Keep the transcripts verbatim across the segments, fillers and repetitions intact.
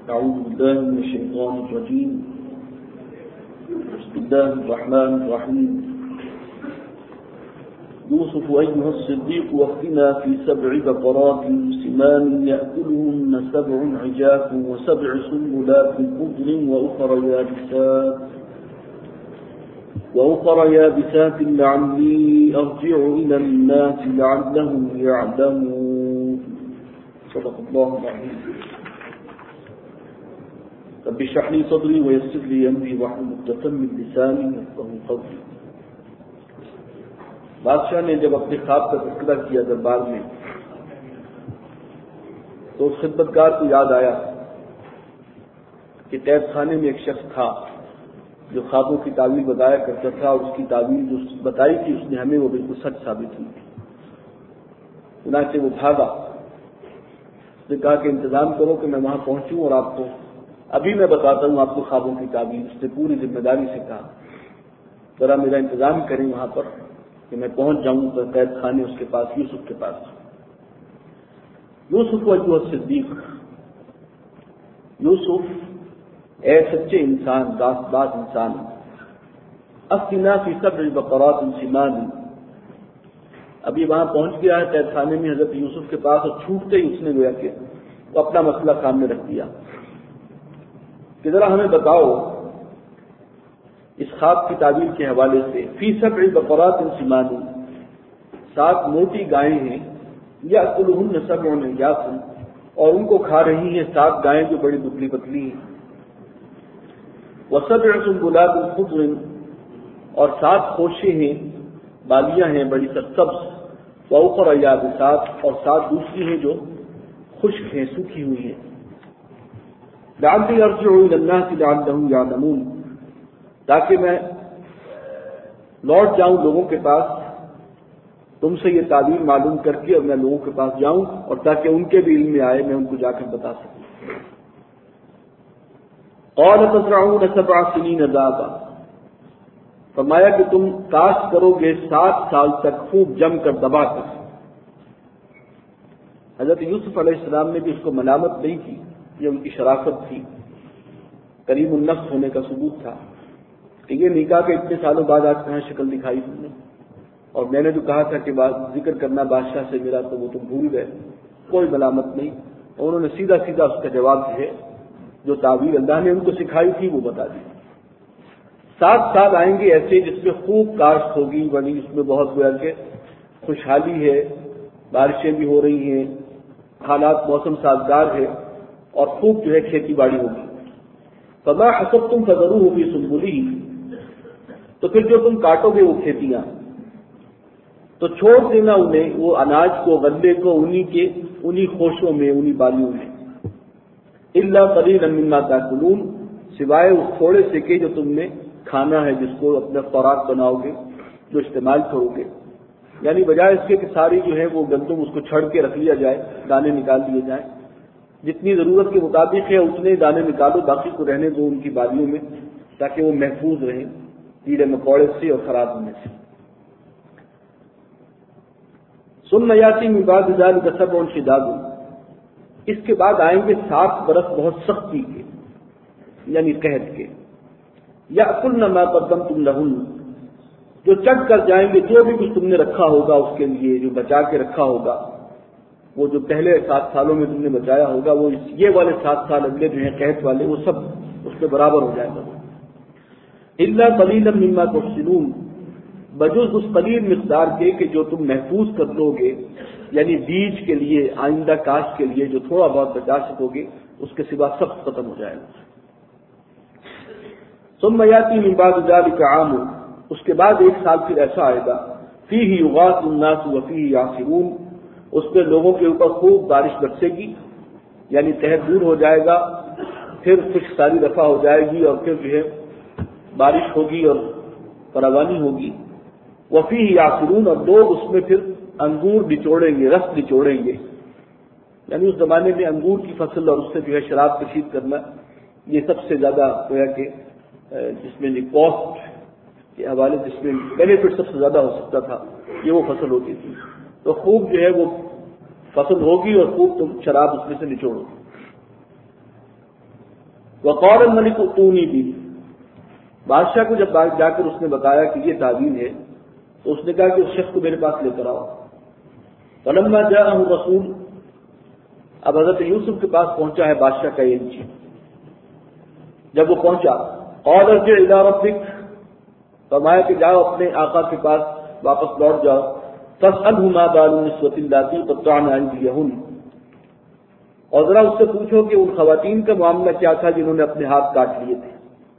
أعوذ بالله من الشيطان الرجيم. بسم الله الرحمن الرحيم. يوسف أيها الصديق وافتنا في سبع بقرات سمان يأكلهن سبع عجاف وسبع سنبلات خضر وأخر يابسات وأخر يابسات لعلي أرجع إلى الناس لعلهم يعلمون. صدق الله العظيم. رب اشرح لي صدري ويسر لي أمري واحلل عقدة من لساني يفقهوا قولي. بادشاہ نے جب اپنے خواب کا تذکرہ کیا دربار میں تو اس خدمتگار کو یاد آیا کہ قید خانے میں ایک شخص تھا جو خوابوں کی تعبیر بتایا کرتا تھا، اور اس کی تعبیر جو بتائی تھی اس نے ہمیں وہ بالکل سچ ثابت ہوئی. چنانچہ وہ بھاگا. اس نے کہا کہ انتظام کرو کہ میں وہاں پہنچوں اور آپ کو ابھی میں بتاتا ہوں آپ کو خوابوں کی تعبیر. اس نے پوری ذمہ داری سے کہا ذرا میرا انتظام کریں وہاں پر کہ میں پہنچ جاؤں تو قید خانے اس کے پاس، یوسف کے پاس. یوسف ایھا الصدیق، یوسف اے سچے انسان، راست باز انسان. افتنا فی سبع بقرات سمان. ابھی وہاں پہنچ گیا ہے قید خانے میں حضرت یوسف کے پاس، اور چھوٹتے ہی اس نے گویا کہ وہ اپنا مسئلہ سامنے رکھ دیا کہ ذرا ہمیں بتاؤ اس خواب کی تعبیر کے حوالے سے. فی سبع بقرات سمان، سات موٹی گائیں ہیں، یأکلہن سبع عجاف، اور ان کو کھا رہی ہیں سات گائیں جو بڑی دبلی پتلی ہیں. وسبع سنبلات خضر، اور سات خوشے ہیں، بالیاں ہیں بڑی سرسبز. وأخر یابسات، اور سات دوسری ہیں جو خشک ہیں، سوکھی ہوئی ہیں. لعلی ارجع الی الناس لعلهم یعلمون، تاکہ میں لوٹ جاؤں لوگوں کے پاس تم سے یہ تعبیر معلوم کر کے، اور میں لوگوں کے پاس جاؤں اور تاکہ ان کے بھی علم میں آئے، میں ان کو جا کر بتا سکوں. قال تزرعون سبع سنین دابا، فرمایا کہ تم کاشت کرو گے سات سال تک خوب جم کر دبا کر. حضرت یوسف علیہ السلام نے بھی اس کو ملامت نہیں کی، یہ ان کی شرافت تھی، کریم النفس ہونے کا ثبوت تھا کہ یہ نہیں کہا کہ اتنے سالوں بعد آج کہاں شکل دکھائی تم نے، اور میں نے جو کہا تھا کہ بات ذکر کرنا بادشاہ سے میرا تو وہ تم بھول گئے. کوئی ملامت نہیں، اور انہوں نے سیدھا سیدھا اس کا جواب ہے جو تعبیر اللہ نے ان کو سکھائی تھی وہ بتا دی. سات سال آئیں گے ایسے جس میں خوب کاشت ہوگی، بڑی اس میں بہت گویا کہ خوشحالی ہے، بارشیں بھی ہو رہی ہیں، حالات موسم سازگار ہے، اور خوب جو ہے کھیتی باڑی ہوگی. فما حصدتم فذروه فی سنبلہ، تو پھر جو تم کاٹو گے وہ کھیتیاں تو چھوڑ دینا انہیں، وہ اناج کو، غلے کو، انہی کے انہی خوشوں میں، انہی بالیوں میں. الا قلیلا مما تاکلون، سوائے اس تھوڑے سے کے جو تم نے کھانا ہے، جس کو اپنا خوراک بناؤ گے، جو استعمال کرو گے. یعنی بجائے اس کے کہ ساری جو ہے وہ گندم اس کو چھڑ کے رکھ لیا جائے، دانے نکال لیے جائیں، جتنی ضرورت کے مطابق ہے اتنے دانے نکالو، باقی کو رہنے دو ان کی بالیوں میں تاکہ وہ محفوظ رہیں کیڑے مکوڑے سے اور خراب ہونے سے. ثم یاتی من بعد ذلک سبع شداد، اس کے بعد آئیں گے سات برس بہت سختی کے، یعنی قحط کے. یأکلن ما قدمتم لہن، جو چٹ کر جائیں گے جو بھی کچھ تم نے رکھا ہوگا اس کے لیے، جو بچا کے رکھا ہوگا، وہ جو پہلے سات سالوں میں تم نے بچایا ہوگا، وہ یہ والے سات سال اگلے جو ہیں قحط والے، وہ سب اس کے برابر ہو جائے گا. الا قلیلا مما تحصنون، بجز اس قلیل مقدار کے کہ جو تم محفوظ کر لو گے، یعنی بیج کے لیے، آئندہ کاشت کے لیے جو تھوڑا بہت بچا سکو گے، اس کے سوا سب ختم ہو جائے گا. ثم یاتی من بعد ذلک عام، اس کے بعد ایک سال پھر ایسا آئے گا، فیہ یغاث الناس وفیہ یعصرون، اس پہ لوگوں کے اوپر خوب بارش برسے گی، یعنی قحط دور ہو جائے گا، پھر خشک سالی رفع ہو جائے گی، اور پھر جو ہے بارش ہوگی اور فراوانی ہوگی. وفیہ یعصرون، اور لوگ اس میں پھر انگور نچوڑیں گے، رس نچوڑیں گے. یعنی اس زمانے میں انگور کی فصل اور اس سے جو ہے شراب کشید کرنا، یہ سب سے زیادہ گویا کہ جس میں کاسٹ کے حوالے جس میں بینیفٹ سب سے زیادہ ہو سکتا تھا، یہ وہ فصل ہوتی تھی. تو خوب جو ہے وہ فصل ہوگی اور خوب تم شراب اس میں سے نچوڑو. وقال الملك ائتوني به، بادشاہ کو جب جا کر اس نے بتایا کہ یہ تعویذ ہے تو اس نے کہا کہ اس شخص کو میرے پاس لے کر آؤ۔ فلما جاءه الرسول، اب حضرت یوسف کے پاس پہنچا ہے بادشاہ کا ایلچی، جب وہ پہنچا قال ارجع الى ربك، فرمایا کہ جاؤ اپنے آقا کے پاس واپس لوٹ جاؤ، فاسألہ ما بال النسوة اللاتي قطعن أيديهن، اور ذرا اس سے پوچھو کہ ان خواتین کا معاملہ کیا تھا جنہوں نے اپنے ہاتھ کاٹ لیے تھے۔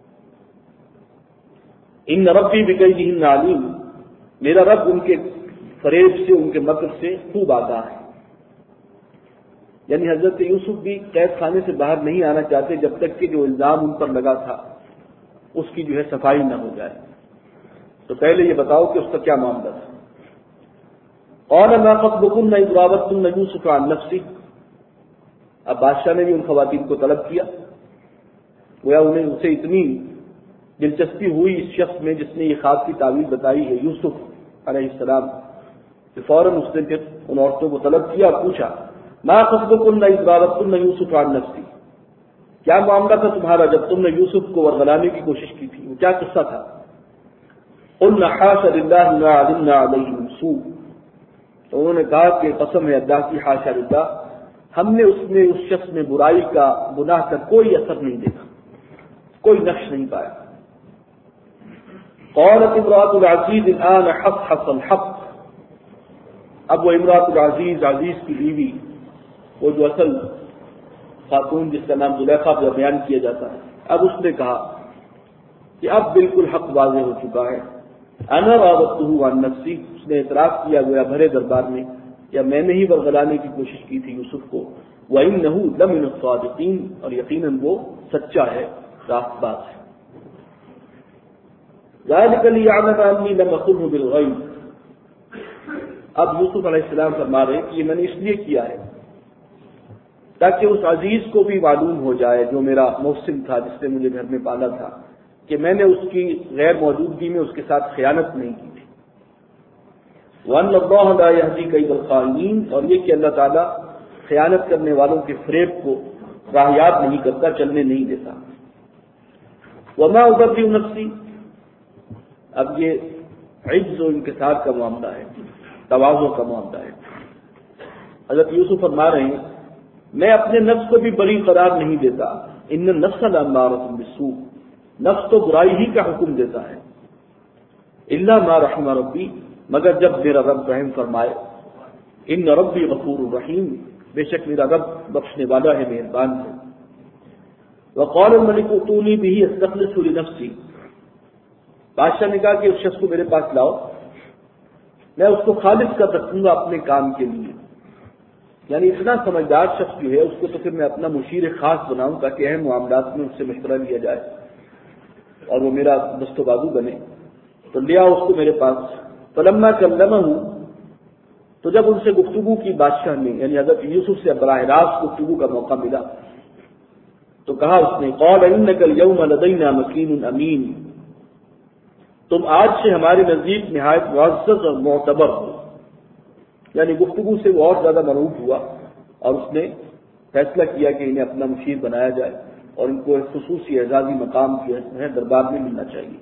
ان ربی بکیدہن علیم، میرا رب ان کے فریب سے، ان کے مکر سے خوب آگاہ ہے۔ یعنی حضرت یوسف بھی قید خانے سے باہر نہیں آنا چاہتے جب تک کہ جو الزام ان پر لگا تھا اس کی جو ہے صفائی نہ ہو جائے۔ تو پہلے یہ بتاؤ کہ اس کا کیا معاملہ تھا۔ قال ما خطبكن إذ راودتن يوسف عن نفسه، اب بادشاہ نے بھی ان خواتین کو طلب کیا، گویا انہیں اسے اتنی دلچسپی ہوئی اس شخص میں جس نے یہ خواب کی تعویذ بتائی ہے یوسف علیہ السلام، کہ فوراً اس نے پھر ان عورتوں کو طلب کیا اور پوچھا ما خطبكن إذ راودتن يوسف عن نفسه، کیا معاملہ تھا تمہارا جب تم نے یوسف کو ورغلانے کی کوشش کی تھی، وہ کیا قصہ تھا؟ قلنا حاش للہ ما علمنا علیہ من سوء، تو انہوں نے کہا کہ قسم ہے اللہ کی، حاشا للہ، ہم نے اس میں اس شخص میں برائی کا، گناہ کا کوئی اثر نہیں دیکھا، کوئی نقش نہیں پایا۔ قالت امرأة العزیز الآن حصحص الحق، اب وہ امرأة العزیز، عزیز کی بیوی، وہ جو اصل خاتون جس کا نام زلیخا پر بیان کیا جاتا ہے، اب اس نے کہا کہ اب بالکل حق واضح ہو چکا ہے، انا راودتہ عن نفسی، اس نے اعتراف کیا گویا بھرے دربار میں، یا میں نے ہی ورغلانے کی کوشش کی تھی یوسف کو، وَإِنَّهُ لَمِنَ الصَّادِقِينَ، اور یقیناً وہ سچا ہے، راست باز ہے۔ ذَلِكَ لِيَعْلَمَ أَنِّي لَمْ أَخُنْهُ بِالْغَيْبِ، اب یوسف علیہ السلام فرما رہے کہ یہ میں نے اس لیے کیا ہے تاکہ اس عزیز کو بھی معلوم ہو جائے جو میرا محسن تھا، جس نے مجھے گھر میں پالا تھا، کہ میں نے اس کی غیر موجودگی میں اس کے ساتھ خیانت نہیں کی تھی۔ وَأَنَّ اللَّهَ لَا يَهْدِي كَيْدَ الْخَائِنِينَ، اور یہ کہ اللہ تعالیٰ خیانت کرنے والوں کے فریب کو راہیاب نہیں کرتا، چلنے نہیں دیتا۔ وَمَا أُبَرِّئُ نَفْسِي، اب یہ عجز و انکسار کا معاملہ ہے، تواضع کا معاملہ ہے۔ حضرت یوسف فرما رہے ہیں میں اپنے نفس کو بھی بری قرار نہیں دیتا، ان النفس لامارۃ بالسوء، نفس تو برائی ہی کا حکم دیتا ہے، الا ما رحم ربی، مگر جب میرا رب رحم فرمائے، ان ربی غفور الرحیم، بے شک میرا رب بخشنے والا ہے، مہربان ہے۔ وقال الملك ائتوني به استخلصه لنفسي، بادشاہ نے کہا کہ اس شخص کو میرے پاس لاؤ، میں اس کو خالص کر رکھوں گا اپنے کام کے لیے، یعنی اتنا سمجھدار شخص جو ہے اس کو تو پھر میں اپنا مشیر خاص بناؤں تاکہ اہم معاملات میں اس سے مشورہ لیا جائے اور وہ میرا دست و بازو بنے، تو لیا اس کو میرے پاس۔ فلما کلمہ، تو جب ان سے گفتگو کی بادشاہ نے، یعنی حضرت یوسف سے براہ راست گفتگو کا موقع ملا، تو کہا اس نے قال انک اليوم لدینا مکین امین، تم آج سے ہمارے نزدیک نہایت معزز اور معتبر ہو، یعنی گفتگو سے وہ اور زیادہ مرعوب ہوا اور اس نے فیصلہ کیا کہ انہیں اپنا مشیر بنایا جائے اور ان کو ایک خصوصی اعزازی مقام ہے دربار میں ملنا چاہیے۔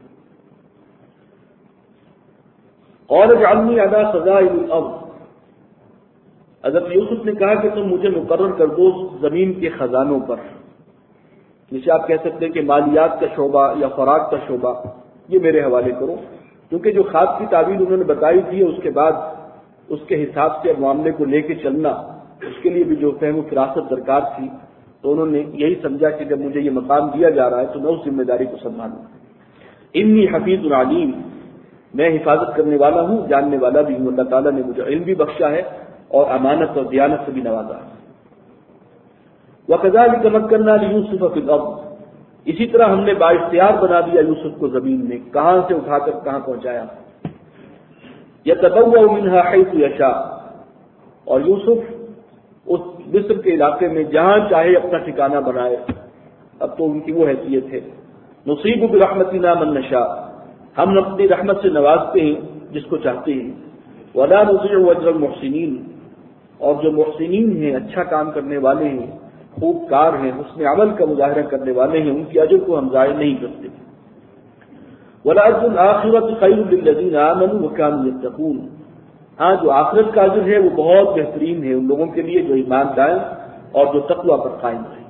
قال اجعلنی علی خزائن الارض، حضرت یوسف نے کہا کہ تم مجھے مقرر کر دو زمین کے خزانوں پر، جسے آپ کہہ سکتے ہیں کہ مالیات کا شعبہ یا خوراک کا شعبہ، یہ میرے حوالے کرو، کیونکہ جو خواب کی تعبیر انہوں نے بتائی تھی اس کے بعد اس کے حساب سے معاملے کو لے کے چلنا، اس کے لیے بھی جو فہم و فراست درکار تھی، تو انہوں نے یہی سمجھا کہ جب مجھے یہ مقام دیا جا رہا ہے تو میں اس ذمہ داری کو سنبھالوں۔ انی حفیظ علیم، میں حفاظت کرنے والا ہوں، جاننے والا بھی ہوں، اللہ تعالیٰ نے مجھے علم بھی بخشا ہے اور امانت اور دیانت سے بھی نوازا ہے۔ وَكَذَلِكَ مَكَّنَّا لِيُوسُفَ فِي الْأَرْضِ، اسی طرح ہم نے بااختیار بنا دیا یوسف کو زمین میں، کہاں سے اٹھا کر کہاں پہنچایا۔ يَتَبَوَّأُ مِنْهَا حَيْثُ يَشَاءُ، اور یوسف اس مصر کے علاقے میں جہاں چاہے اپنا ٹھکانہ بنائے، اب تو ان کی وہ حیثیت ہے۔ نصیب برحمتنا من نشاء، ہم اپنی رحمت سے نوازتے ہیں جس کو چاہتے ہیں۔ ولا نضيع اجر المحسنین، اور جو محسنین ہیں، اچھا کام کرنے والے ہیں، خوب کار ہیں، اس میں عمل کا مظاہرہ کرنے والے ہیں، ان کی اجر کو ہم ضائع نہیں کرتے۔ وَلَأَجْرُ الْآخِرَةِ خَيْرٌ لِّلَّذِينَ آمَنُوا وَكَانُوا يَتَّقُونَ، ہاں جو آخرت کا اجر ہے وہ بہت بہترین ہے ان لوگوں کے لیے جو ایمان لائیں اور جو تقوی پر قائم رہیں۔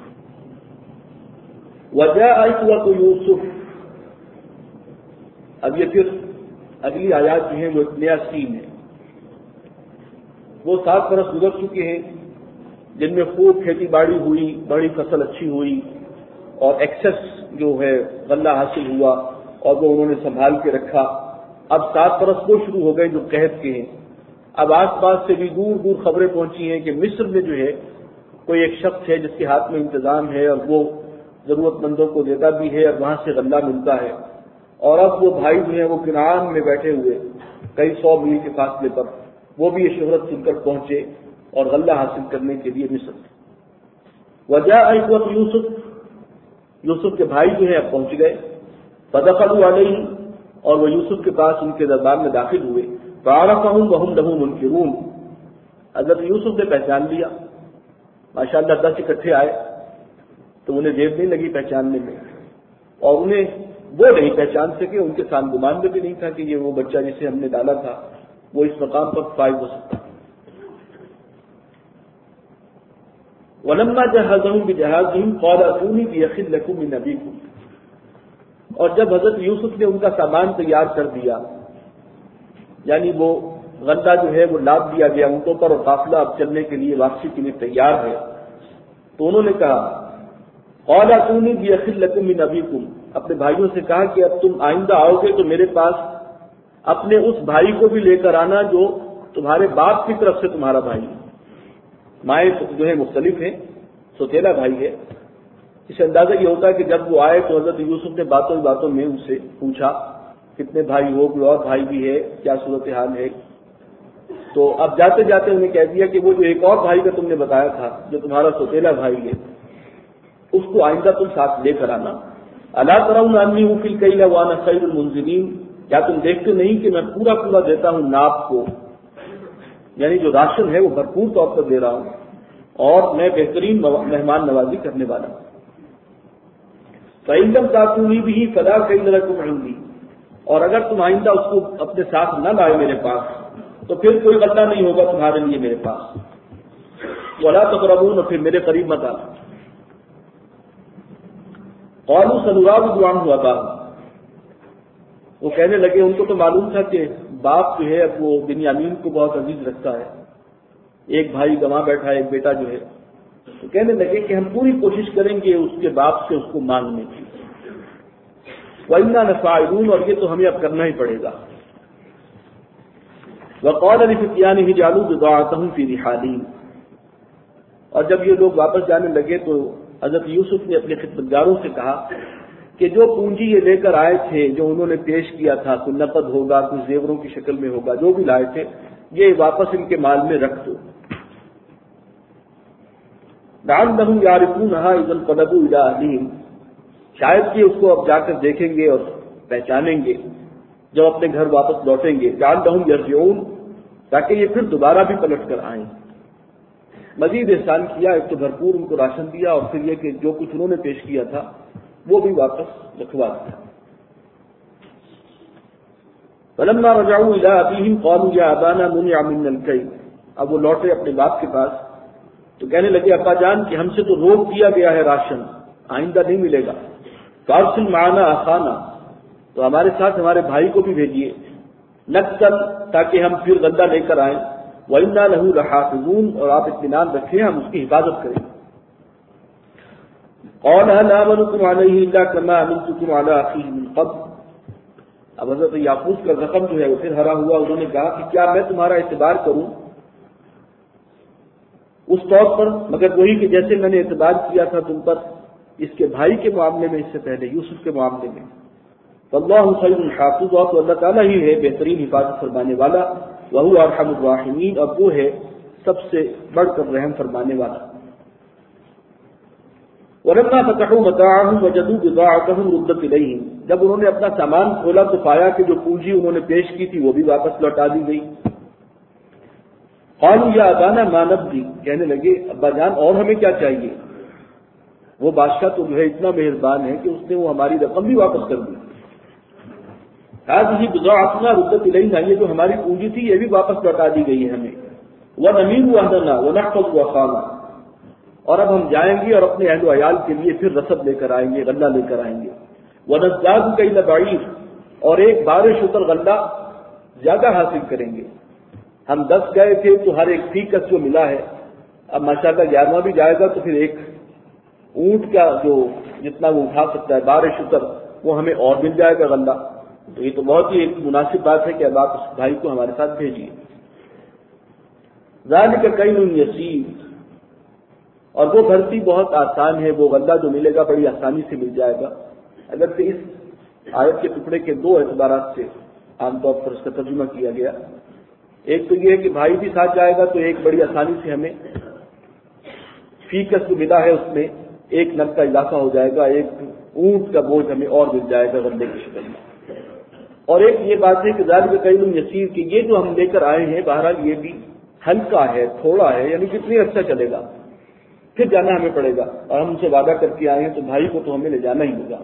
وَجَاءَ إِخْوَةُ يُوسُفَ، اب یہ پھر اگلی آیات جو ہیں وہ ایک نیا سین ہے۔ وہ سات برس گزر چکے ہیں جن میں خوب کھیتی باڑی ہوئی، بڑی فصل اچھی ہوئی اور ایکسس جو ہے غلہ حاصل ہوا اور وہ انہوں نے سنبھال کے رکھا۔ اب سات برس وہ شروع ہو گئے جو قحط کے ہیں۔ اب آس پاس سے بھی دور دور خبریں پہنچی ہیں کہ مصر میں جو ہے کوئی ایک شخص ہے جس کے ہاتھ میں انتظام ہے اور وہ ضرورت مندوں کو دیتا بھی ہے اور وہاں سے غلہ ملتا ہے، اور اب وہ بھائی جو ہیں وہ کنعان میں بیٹھے ہوئے کئی سو میل کے فاصلے پر وہ بھی یہ شہرت سن کر پہنچے اور غلہ حاصل کرنے کے لیے مصر۔ وجاء إخوة یوسف، یوسف کے بھائی جو ہیں اب پہنچ گئے۔ فدخلوا علیہ، اور وہ یوسف کے پاس ان کے دربار میں داخل ہوئے۔ فعرفهم وهم له منکرون، حضرت یوسف نے پہچان لیا، ماشاءاللہ دس اکٹھے آئے تو انہیں دیر نہیں لگی پہچاننے میں، اور انہیں وہ نہیں پہچان سکے، ان کے ساتھ گمان میں بھی نہیں تھا کہ یہ وہ بچہ جسے ہم نے ڈالا تھا وہ اس مقام پر فائز ہو سکتا۔ وَلَمَّا جَهَّزَهُم بِجَهَازِهِمْ قَالَ ائْتُونِي بِأَخٍ لَكُم مِّنْ أَبِيكُمْ، اور جب حضرت یوسف نے ان کا سامان تیار کر دیا، یعنی وہ غلہ جو ہے وہ لاد دیا گیا اونٹوں پر اور قافلہ اب چلنے کے لیے واپسی کے لیے تیار ہے، تو انہوں نے کہا قَالَ ائْتُونِي بِأَخٍ لَكُم مِّنْ أَبِيكُمْ، اپنے بھائیوں سے کہا کہ اب تم آئندہ آؤ گے تو میرے پاس اپنے اس بھائی کو بھی لے کر آنا جو تمہارے باپ کی طرف سے تمہارا بھائی ہے۔ مائیں جو ہے مختلف ہیں، سوتیلا بھائی ہے۔ اس سے اندازہ یہ ہوتا ہے کہ جب وہ آئے تو حضرت یوسف نے باتوں باتوں میں ان سے پوچھا کتنے بھائی ہو، کوئی اور بھائی بھی ہے، کیا صورتحال ہے؟ تو اب جاتے جاتے انہیں کہہ دیا کہ وہ جو ایک اور بھائی کا تم نے بتایا تھا جو تمہارا سوتیلا بھائی ہے اس کو آئندہ تم ساتھ لے کر آنا۔ الا ترون انی اوفی الکیل وانا خیر المنزلین، کیا تم دیکھتے نہیں کہ میں پورا پورا دیتا ہوں ناپ کو، یعنی جو راشن ہے وہ بھرپور طور پر دے رہا ہوں اور میں بہترین مہمان نوازی کرنے والا ہوں۔ فَإِن لَّمْ تَأْتُونِي بِهِ فَلَا كَيْلَ لَكُمْ عِندِي، اور اگر تم آئندہ اس کو اپنے ساتھ نہ لائے میرے پاس تو پھر کوئی غلہ نہیں ہوگا تمہارے لیے میرے پاس۔ وَلَا تَقْرَبُونَ، پھر میرے قریب مت آنا۔ قَالُوا سَنُرَاوِدُ عَنْهُ أَبَاهُ، وہ کہنے لگے ان کو تو معلوم تھا کہ باپ جو ہے اب وہ بنیامین کو بہت عزیز رکھتا ہے، ایک بھائی گنوا بیٹھا ہے، ایک بیٹا جو ہے، تو کہنے لگے کہ ہم پوری کوشش کریں گے اس کے باپ سے اس کو مانگنے کی۔ وَإِنَّا لَفَاعِلُونَ، اور یہ تو ہمیں اب کرنا ہی پڑے گا۔ وَقَالَ لِفِتْيَانِهِ جَعَلُوا بِضَاعَتَهُمْ فِي رِحَالِهِمْ، اور جب یہ لوگ واپس جانے لگے تو حضرت یوسف نے اپنے خدمتگاروں سے کہا کہ جو پونجی یہ لے کر آئے تھے، جو انہوں نے پیش کیا تھا، کوئی نقد ہوگا، کوئی زیوروں کی شکل میں ہوگا، جو بھی لائے تھے یہ واپس ان کے مال میں رکھ دو۔ لعلهم يعرفونها اذا انقلبوا الى اهلهم، شاید کہ اس کو اب جا کر دیکھیں گے اور پہچانیں گے جب اپنے گھر واپس لوٹیں گے۔ لعلهم يرجعون، تاکہ یہ پھر دوبارہ بھی پلٹ کر آئیں۔ مزید احسان کیا، ایک تو بھرپور ان کو راشن دیا اور پھر یہ کہ جو کچھ انہوں نے پیش کیا تھا وہ بھی واپس رکھوا دیا۔ فلما رجعوا الى ابيهم قالوا يا ابانا منع منا الكيل، اب وہ لوٹے اپنے باپ کے پاس تو کہنے لگے ابا جان کہ ہم سے تو روک دیا گیا ہے راشن، آئندہ نہیں ملے گا۔ فارسل معنا اخانا، تو ہمارے ساتھ ہمارے بھائی کو بھی بھیجیے، نقتل، تاکہ ہم پھر غلہ لے کر آئیں۔ وَإِنَّا لَهُ لَحَافِظُونَ، اور آپ اطمینان رکھیں ہم اس کی حفاظت کریں گے۔ قَالَ هَلْ آمَنُكُمْ عَلَيْهِ إِلَّا كَمَا أَمِنتُكُمْ عَلَىٰ أَخِيهِ مِنْ قَبْلُ، اب حضرت یعقوب کا زخم جو ہے وہ پھر ہرا ہوا، انہوں نے کہا کہ کیا میں تمہارا اعتبار کروں اس طور پر مگر وہی کہ جیسے میں نے اعتبار کیا تھا تم پر اس کے بھائی کے معاملے میں، اس سے پہلے یوسف کے معاملے میں۔ فاللہ خیر الحافظ، تو اللہ تعالیٰ ہی ہے بہترین حفاظت فرمانے والا۔ وہو ارحم الراحمین، اب وہ ہے سب سے بڑھ کر رحم فرمانے والا۔ ولما فتحوا متاعهم وجدوا بضاعتهم ردت اليهم، جب انہوں نے اپنا سامان کھولا تو پایا کہ جو پونجی انہوں نے پیش کی تھی وہ بھی واپس لوٹا دی گئی۔ قالوا یا ابانا ما نبغي، کہنے لگے ابا جان اور ہمیں کیا چاہیے؟ وہ بادشاہ تو جو ہے اتنا مہربان ہے کہ اس نے وہ ہماری رقم بھی واپس کر دی. هذه بضاعتنا ردت الینا، یہ جو ہماری پونجی تھی یہ بھی واپس لوٹا دی گئی ہے ہمیں. ونمیر اهلنا ونحفظ اخانا، اور اب ہم جائیں گے اور اپنے اہل و عیال کے لیے پھر رسد لے کر آئیں گے، غلہ لے کر آئیں گے. ونزداد کیل بعیر، اور ایک بارہ شتر غلہ زیادہ حاصل کریں گے. ہم دس گئے تھے تو ہر ایک فیکس جو ملا ہے، اب ماشاءاللہ گیارہواں بھی جائے گا تو پھر ایک اونٹ کا جو جتنا وہ اٹھا سکتا ہے بارہ شتر وہ ہمیں اور مل جائے گا غلہ. تو یہ تو بہت ہی ایک مناسب بات ہے کہ اب آپ اس بھائی کو ہمارے ساتھ بھیجیے. ذالک کیل یسیر، اور وہ بھرتی بہت آسان ہے، وہ غلہ جو ملے گا بڑی آسانی سے مل جائے گا. اگر سے اس آیت کے ٹکڑے کے دو اعتبارات سے عام طور پر اس کا ترجمہ کیا گیا. ایک تو یہ ہے کہ بھائی بھی ساتھ جائے گا تو ایک بڑی آسانی سے ہمیں فی کس جو ملا ہے اس میں ایک نگ کا اضافہ ہو جائے گا، ایک اونٹ کا بوجھ ہمیں اور مل جائے گا غلے کی شکل میں. اور ایک یہ بات ہے کہ ذالک کیل یسیر کہ یہ جو ہم لے کر آئے ہیں بہرحال یہ بھی ہلکا ہے، تھوڑا ہے، یعنی کتنی اچھا چلے گا، پھر جانا ہمیں پڑے گا. اور ہم ان سے وعدہ کر کے آئے ہیں تو بھائی کو تو ہمیں لے جانا ہی ہوگا.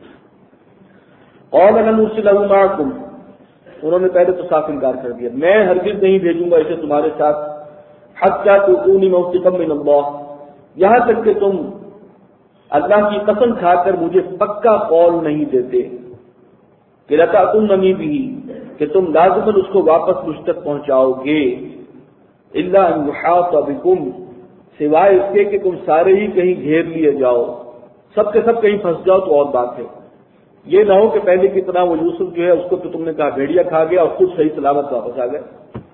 قال لن ارسلہ معکم، انہوں نے پہلے تو صاف انکار کر دیا، میں ہرگز نہیں بھیجوں گا اسے تمہارے ساتھ. حتی تؤتونی موثقا من اللہ، یہاں تک کہ تم اللہ کی قسم کھا کر مجھے پکا قول نہیں دیتے کہ لتأتوننی بہ، کہ تم لازماً اس کو واپس مجھ تک پہنچاؤ گے. الا ان یحاط بکم، سوائے اس کے کہ تم سارے ہی کہیں گھیر لیے جاؤ، سب کے سب کہیں پھنس جاؤ تو اور بات ہے. یہ نہ ہو کہ پہلے کی طرح وہ یوسف جو ہے اس کو تو تم نے کہا بھیڑیا کھا گیا اور خود صحیح سلامت واپس آ گئے.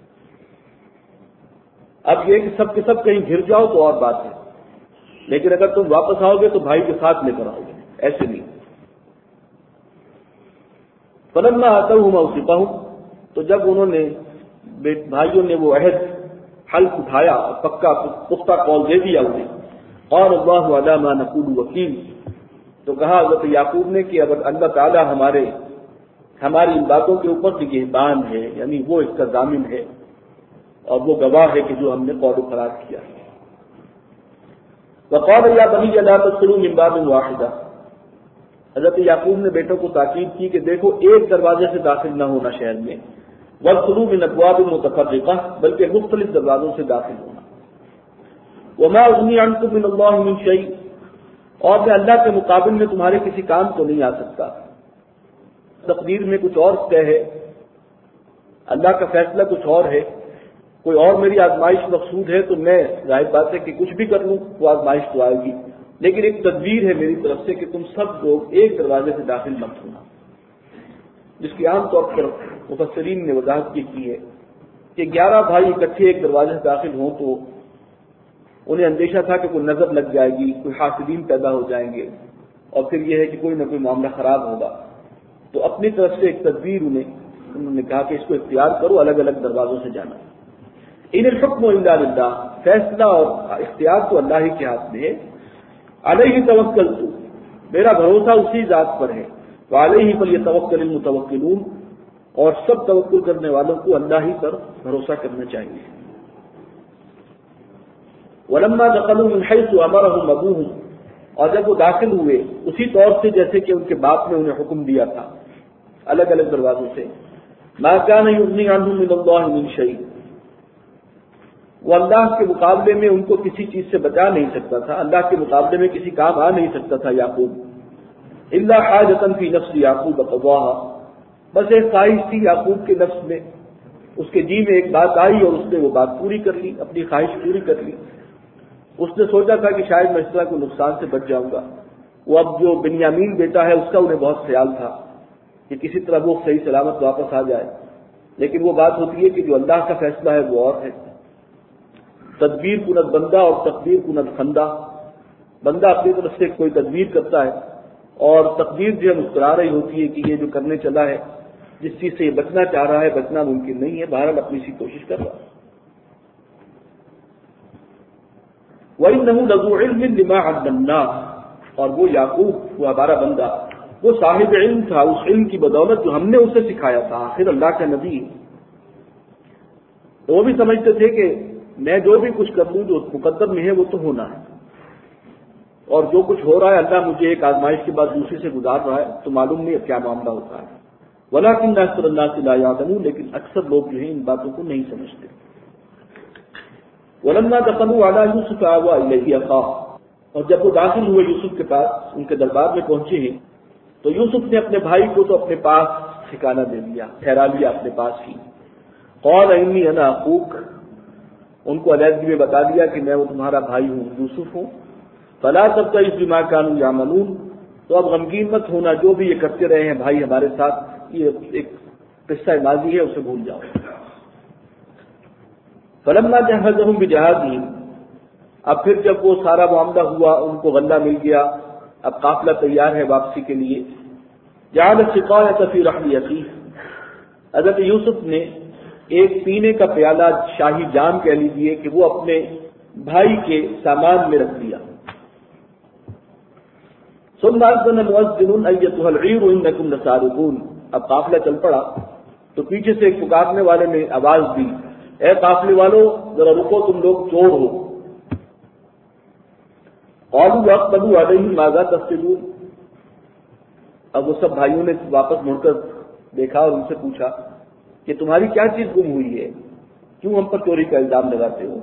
اب یہ کہ سب کے سب کہیں گھر جاؤ تو اور بات ہے، لیکن اگر تم واپس آؤ گے تو بھائی کے ساتھ لے کر آؤ گے، ایسے نہیں. فلما آتوہ موثقہم، تو جب انہوں نے بھائیوں نے وہ عہد حلف اٹھایا، پکا پختہ قول دے دیا انہیں، قال اللہ علی ما نقول وکیل، تو کہا حضرت یعقوب نے کہ اگر اللہ تعالی ہمارے ہماری ان باتوں کے اوپر نگہبان ہے، یعنی وہ اس کا ضامن ہے اور وہ گواہ ہے کہ جو ہم نے قول و قرار کیا. وقال یا بنی لا تدخلوا من باب واحدہ، حضرت یعقوب نے بیٹوں کو تاکید کی کہ دیکھو ایک دروازے سے داخل نہ ہونا شہر میں، وادخلوا من ابواب متفرقہ، بلکہ مختلف دروازوں سے داخل ہونا. وما اغنی عنکم من اللہ من شیء، اور میں اللہ کے مقابل میں تمہارے کسی کام کو نہیں آ سکتا. تقدیر میں کچھ اور طے ہے، اللہ کا فیصلہ کچھ اور ہے، کوئی اور میری آزمائش مقصود ہے تو میں ظاہر بات ہے کہ کچھ بھی کر لوں وہ آزمائش تو آئے گی، لیکن ایک تدبیر ہے میری طرف سے کہ تم سب لوگ ایک دروازے سے داخل مت ہونا. جس کی عام طور پر مفسرین نے وضاحت کی کی ہے کہ گیارہ بھائی اکٹھے ایک دروازے سے داخل ہوں تو انہیں اندیشہ تھا کہ کوئی نظر لگ جائے گی، کوئی حاسدین پیدا ہو جائیں گے، اور پھر یہ ہے کہ کوئی نہ کوئی معاملہ خراب ہوگا. تو اپنی طرف سے ایک تدبیر انہیں انہوں نے کہا کہ اس کو اختیار کرو، الگ الگ دروازوں سے جانا. ان الحکم الا للہ، فیصلہ اور اختیار تو اللہ ہی کے ہاتھ میں ہے. علیہ توکلت، میرا بھروسہ اسی ذات پر ہے. وعلیہ فلیتوکل المتوکلون، اور سب توکل کرنے والوں کو اللہ ہی پر بھروسہ کرنا چاہیے. ولما دخلوا من حيث امرهم ابوهم، اور جب وہ داخل ہوئے اسی طور سے جیسے کہ ان کے باپ نے انہیں حکم دیا تھا، الگ الگ دروازوں سے. ما كان يغني عنهم من الله من شيء، وہ اللہ کے مقابلے میں ان کو کسی چیز سے بچا نہیں سکتا تھا، اللہ کے مقابلے میں کسی کام آ نہیں سکتا تھا یعقوب. الا حاجة في نفس يعقوب قضاها، بس ایک خواہش تھی یعقوب کے نفس میں، اس کے جی میں ایک بات آئی اور اس نے وہ بات پوری کر لی، اپنی خواہش پوری کر لی. اس نے سوچا تھا کہ شاید میں اس طرح کو نقصان سے بچ جاؤں گا. وہ اب جو بنیامین بیٹا ہے اس کا انہیں بہت خیال تھا کہ کسی طرح وہ صحیح سلامت واپس آ جائے، لیکن وہ بات ہوتی ہے کہ جو اللہ کا فیصلہ ہے وہ اور ہے. تدبیر کنت بندہ اور تقدیر کنت خندہ، بندہ اپنی طرف سے کوئی تدبیر کرتا ہے اور تقدیر جو ہے مسکرا رہی ہوتی ہے کہ یہ جو کرنے چلا ہے، جس چیز سے یہ بچنا چاہ رہا ہے بچنا ممکن نہیں ہے، بہرحال اپنی سی کوشش کر رہا ہے. وَإِنَّهُ لَذُو عِلْمٍ لِمَا عَلَّمْنَاهُ، اور وہ یعقوب وہ ہمارا بندہ وہ صاحب علم تھا اس علم کی بدولت جو ہم نے اسے سکھایا تھا، آخر اللہ کا نبی. تو وہ بھی سمجھتے تھے کہ میں جو بھی کچھ کر لوں جو مقدر میں ہے وہ تو ہونا ہے، اور جو کچھ ہو رہا ہے اللہ مجھے ایک آزمائش کے بعد دوسری سے گزار رہا ہے تو معلوم نہیں اب کیا معاملہ ہوتا ہے۔ وَلَٰكِنَّ أَكْثَرَ النَّاسِ لَا يَعْلَمُونَ، لیکن اکثر لوگ جو ہیں ان باتوں کو نہیں سمجھتے۔ وَلَمَّا دَخَلُوا عَلَىٰ يُوسُفَ آوَىٰ إِلَيْهِ أَخَاهُ، اور جب وہ داخل ہوئے یوسف کے پاس، ان کے دربار میں پہنچے ہیں، تو یوسف نے اپنے بھائی کو تو اپنے پاس ٹھکانہ دے دیا، ٹھہرا لیا اپنے پاس ہی۔ قَالَ إِنِّي أَنَا أَخُوكَ، ان کو علیحدگی میں بتا دیا کہ میں وہ تمہارا بھائی ہوں، یوسف ہوں۔ فَلَا تَبْتَئِسْ بِمَا كَانُوا يَعْمَلُونَ، تو اب غمگین مت ہونا، جو بھی یہ کرتے رہے ہیں بھائی ہمارے ساتھ، یہ ایک قصہ ماضی ہے، اسے بھول جاؤ۔ فَلَمَّا جَهَّزَهُم بِجَهَازِهِمْ، اب پھر جب وہ سارا معاملہ ہوا، ان کو غلہ مل گیا، اب قافلہ تیار ہے واپسی کے لیے، جعل السقاية في رحل أخيه، حضرت یوسف نے ایک پینے کا پیالہ، شاہی جام کہہ لیجیے، کہ وہ اپنے بھائی کے سامان میں رکھ دیا۔ ثم أذن مؤذن أيتها العير إنكم لسارقون، اب قافلہ چل پڑا تو پیچھے سے ایک پکارنے والے نے آواز دی، اے قافلے والو ذرا رکو، تم لوگ چور ہو۔ قالوا واقبلوا عليهم ماذا تفقدون، اب وہ سب بھائیوں نے واپس مڑ کر دیکھا اور ان سے پوچھا کہ تمہاری کیا چیز گم ہوئی ہے، کیوں ہم پر چوری کا الزام لگاتے ہو؟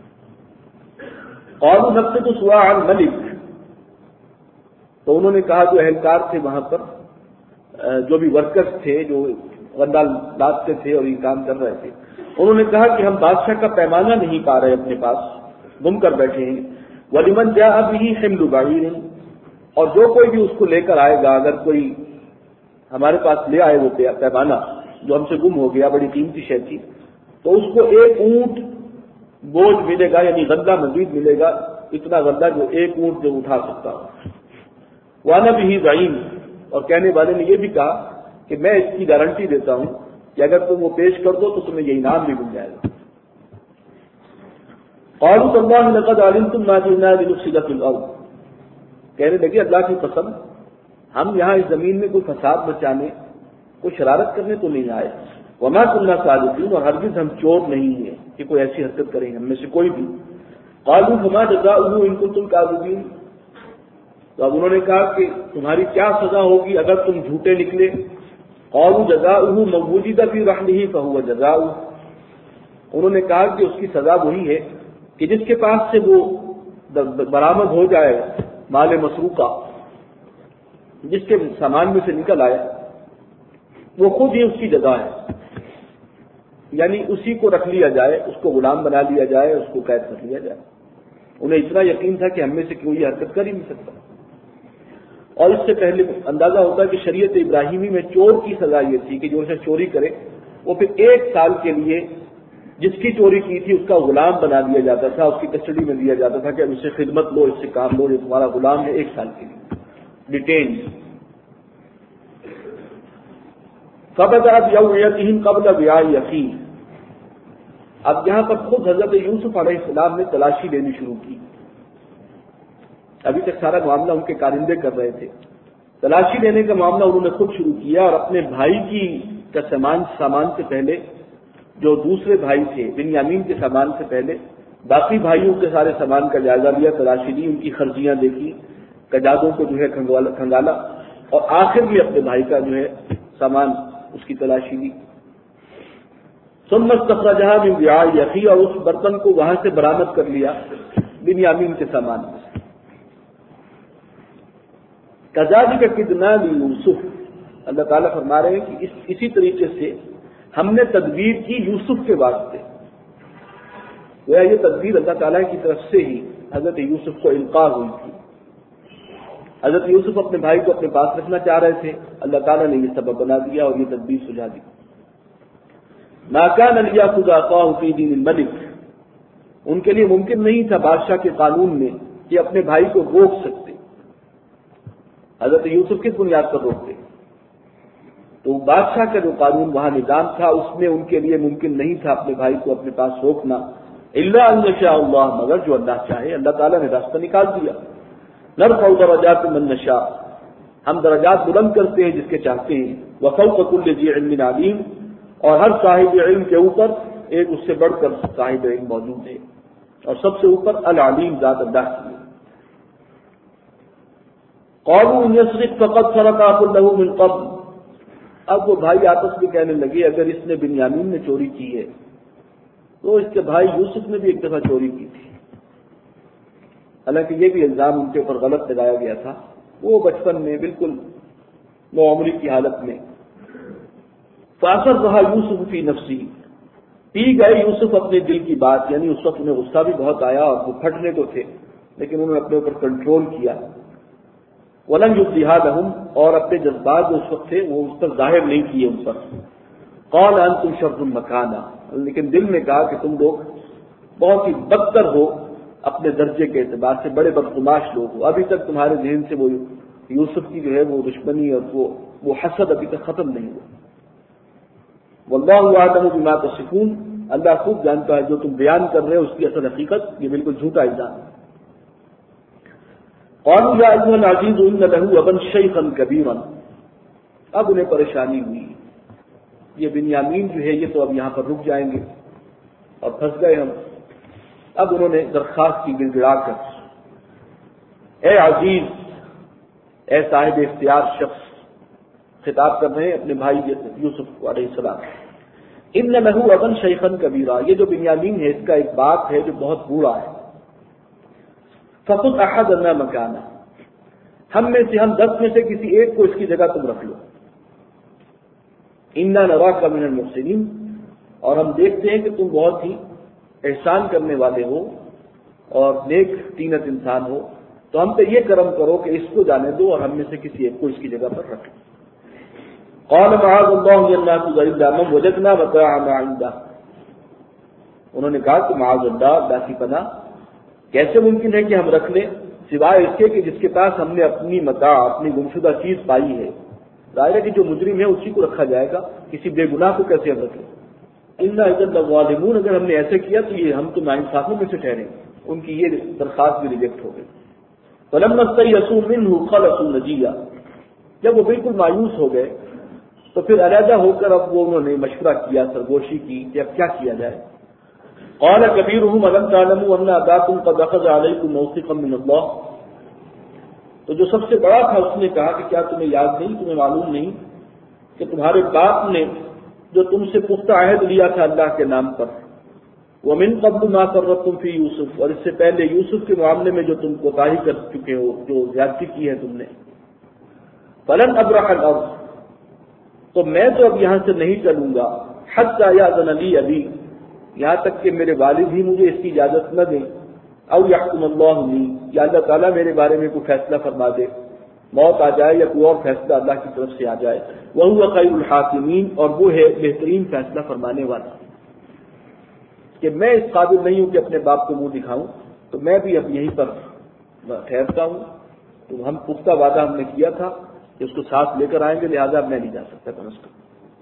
قالوا نفقد صواع الملك، تو انہوں نے کہا جو اہلکار تھے وہاں پر، جو بھی ورکرز تھے جو غلہ لادتے تھے اور یہ کام کر رہے تھے، انہوں نے کہا کہ ہم بادشاہ کا پیمانہ نہیں پا رہے اپنے پاس، گم کر بیٹھے ہیں۔ وَلِمَنْ جَاءَ بِهِ حِمْلُ بَعِيرٍ، اور جو کوئی بھی اس کو لے کر آئے گا، اگر کوئی ہمارے پاس لے آئے وہ پیمانہ جو ہم سے گم ہو گیا، بڑی قیمتی شے تھی، تو اس کو ایک اونٹ بوجھ ملے گا، یعنی غلہ مزید ملے گا، اتنا غلہ جو ایک اونٹ جو اٹھا سکتا ہو۔ وَأَنَا بِهِ زَعِيمٌ، اور کہنے والے نے یہ بھی کہا کہ میں اس کی گارنٹی دیتا ہوں کہ اگر تم وہ پیش کر دو تو تمہیں یہ انعام بھی مل جائے گا۔ قالوا تاللہ لقد علمتم ما جئنا لنفسد في الارض، کہنے لگے اللہ کی قسم ہم یہاں اس زمین میں کوئی فساد مچانے، کوئی شرارت کرنے تو نہیں آئے، وما كنا سارقین، اور ہرگز ہم چور نہیں ہیں کہ کوئی ایسی حرکت کریں ہم میں سے کوئی بھی۔ قالوا فما جزاؤه ان كنتم كاذبین، تو اب انہوں نے کہا کہ تمہاری کیا سزا ہوگی اگر تم جھوٹے نکلے؟ قالوا جزاؤه من وجد في رحله فهو جزاؤه، انہوں نے کہا کہ اس کی سزا وہی ہے کہ جس کے پاس سے وہ برآمد ہو جائے مال مسروقہ، جس کے سامان میں سے نکل آئے، وہ خود ہی اس کی جزا ہے، یعنی اسی کو رکھ لیا جائے، اس کو غلام بنا لیا جائے، اس کو قید کر لیا جائے۔ انہیں اتنا یقین تھا کہ ہم میں سے کوئی حرکت کر ہی نہیں سکتا۔ اور اس سے پہلے اندازہ ہوتا ہے کہ شریعت ابراہیمی میں چور کی سزا یہ تھی کہ جو اسے چوری کرے وہ پھر ایک سال کے لیے جس کی چوری کی تھی اس کا غلام بنا دیا جاتا تھا، اس کی کسٹڈی میں دیا جاتا تھا کہ اب اس سے خدمت لو، اس سے کام لو، یہ تمہارا غلام ہے ایک سال کے لیے، ڈیٹینڈ۔ فبدأت یومیتہم قبل بیاع اخیہ، اب یہاں پر خود حضرت یوسف علیہ السلام نے تلاشی لینی شروع کی۔ ابھی تک سارا معاملہ ان کے کارندے کر رہے تھے، تلاشی لینے کا معاملہ انہوں نے خود شروع کیا، اور اپنے بھائی کی کا سامان سامان سے پہلے، جو دوسرے بھائی تھے بنیامین کے سامان سے پہلے باقی بھائیوں کے سارے سامان کا جائزہ لیا، تلاشی لی، ان کی خرچیاں دیکھی، کجادوں کو جو ہے کھنگالا، اور آخر میں اپنے بھائی کا جو ہے سامان اس کی تلاشی لی۔ ثم استخرجها من وعاء اخيه، اور اس برتن کو وہاں سے برآمد کر لیا بنیامین کے سامان میں۔ كذلك كدنا ليوسف، اللہ تعالیٰ فرما رہے ہیں کہ اس اسی طریقے سے ہم نے تدبیر کی یوسف کے واسطے، گویا یہ تدبیر اللہ تعالیٰ کی طرف سے ہی حضرت یوسف کو القاء ہوئی تھی۔ حضرت یوسف اپنے بھائی کو اپنے پاس رکھنا چاہ رہے تھے، اللہ تعالیٰ نے یہ سبب بنا دیا اور یہ تدبیر سجھا دی۔ ما كان ليأخذ أخاه في دين الملك، ان کے لیے ممکن نہیں تھا بادشاہ کے قانون میں کہ اپنے بھائی کو روک سکتے۔ حضرت یوسف کس بنیاد پر روکتے؟ تو بادشاہ کا جو قانون وہاں نظام تھا اس میں ان کے لیے ممکن نہیں تھا اپنے بھائی کو اپنے پاس روکنا، الا ان یشاء اللہ، مگر جو اللہ چاہے، اللہ تعالیٰ نے راستہ نکال دیا۔ نرفع درجات من نشاء، ہم درجات بلند کرتے ہیں جس کے چاہتے ہیں، وفوق كل ذی علم علیم، اور ہر صاحب علم کے اوپر ایک اس سے بڑھ کر صاحب علم موجود ہے، اور سب سے اوپر العلیم ذات اللہ کی ہے۔ قالوا ان يسرق فقد سرق اخ له من قبل، اب وہ بھائی آپس میں کہنے لگے اگر اس نے بنیامین نے چوری کی ہے تو اس کے بھائی یوسف نے بھی ایک دفعہ چوری کی تھی۔ حالانکہ یہ بھی الزام ان کے اوپر غلط لگایا گیا تھا، وہ بچپن میں بالکل نوعمری کی حالت میں فاصر رہا یوسف فی نفسی، پی گئے یوسف اپنے دل کی بات، یعنی اس وقت انہیں غصہ بھی بہت آیا اور وہ پھٹنے کو تھے، لیکن انہوں نے اپنے اوپر کنٹرول کیا۔ ولم یبدھا لہم، اور اپنے جذبات جو اس وقت تھے وہ اس پر ظاہر نہیں کیے ان پر۔ قال انتم شر مکانا، لیکن دل میں کہا کہ تم لوگ بہت ہی بدتر ہو اپنے درجے کے اعتبار سے، بڑے بدگماش لوگ ہو، ابھی تک تمہارے ذہن سے وہ یوسف کی جو ہے وہ دشمنی اور وہ وہ حسد ابھی تک ختم نہیں ہوا۔ واللہ اعلم بما تصفون، اللہ خوب جانتا ہے جو تم بیان کر رہے ہو اس کی اصل حقیقت، یہ بالکل جھوٹا الزام ہے۔ قالوا یا ایھا العزیز ان له ابا شیخا کبیرا، اب انہیں پریشانی ہوئی، یہ بنیامین جو ہے یہ تو اب یہاں پر رک جائیں گے اور پھنس گئے ہم۔ اب انہوں نے درخواست کی گڑ گڑا کر، اے عزیز، اے صاحب اختیار شخص، خطاب کر رہے ہیں اپنے بھائی یوسف کو علیہ السلام، ان له ابا شیخا کبیرا، یہ جو بنیامین ہے اس کا ایک باپ ہے جو بہت بوڑھا ہے، فخذ احدنا مکانا، ہم میں سے ہم دس میں سے کسی ایک کو اس کی جگہ تم رکھ لو، انا نراک من المحسنین، اور ہم دیکھتے ہیں کہ تم بہت ہی احسان کرنے والے ہو اور نیک طینت انسان ہو، تو ہم پہ یہ کرم کرو کہ اس کو جانے دو اور ہم میں سے کسی ایک کو اس کی جگہ پر رکھ لو۔ قال معاذ اللہ ان ناخذ الا من وجدنا متاعنا عنده، انہوں نے کہا کہ معاذ اللہ، اللہ کی پناہ، کیسے ممکن ہے کہ ہم رکھ لیں سوائے اس کے کہ جس کے پاس ہم نے اپنی متاع، اپنی گمشدہ چیز پائی ہے، ظاہر ہے کہ جو مجرم ہے اسی کو رکھا جائے گا، کسی بے گناہ کو کیسے ہم رکھیں؟ انا اذا لظالمون، اگر ہم نے ایسے کیا تو یہ ہم تو ناانصافوں میں سے ٹھہریں، ان کی یہ درخواست بھی ریجیکٹ ہو گئی۔ فلما استيئسوا منه خلصوا نجيا، جب وہ بالکل مایوس ہو گئے تو پھر علیحدہ ہو کر اب وہ انہوں نے مشورہ کیا، سرگوشی کی کہ اب کیا کیا جائے۔ قال كبيرهم ألم تعلموا أن أباكم قد أخذ عليكم موثقا من الله، تو جو سب سے بڑا تھا اس نے کہا کہ کیا تمہیں یاد نہیں، تمہیں معلوم نہیں کہ تمہارے باپ نے جو تم سے پختہ عہد لیا تھا اللہ کے نام پر، ومن قبل ما فرطتم في يوسف، اور اس سے پہلے یوسف کے معاملے میں جو تم کوتاہی کر چکے ہو، جو زیادتی کی ہے تم نے، فلن ابرح الارض، تو میں تو اب یہاں سے نہیں چلوں گا، حتى يأذن لي أبي، یہاں تک کہ میرے والد ہی مجھے اس کی اجازت نہ دیں، او یحکم اللہ لی، یا اللہ تعالیٰ میرے بارے میں کوئی فیصلہ فرما دے، موت آ جائے یا کوئی اور فیصلہ اللہ کی طرف سے آ جائے، وہو خیر الحاکمین، اور وہ ہے بہترین فیصلہ فرمانے والا، کہ میں اس قابل نہیں ہوں کہ اپنے باپ کو منہ دکھاؤں، تو میں بھی اب یہیں پر ٹھہرتا ہوں، تو ہم پختہ وعدہ ہم نے کیا تھا کہ اس کو ساتھ لے کر آئیں گے، لہذا میں نہیں جا سکتا کم از کم۔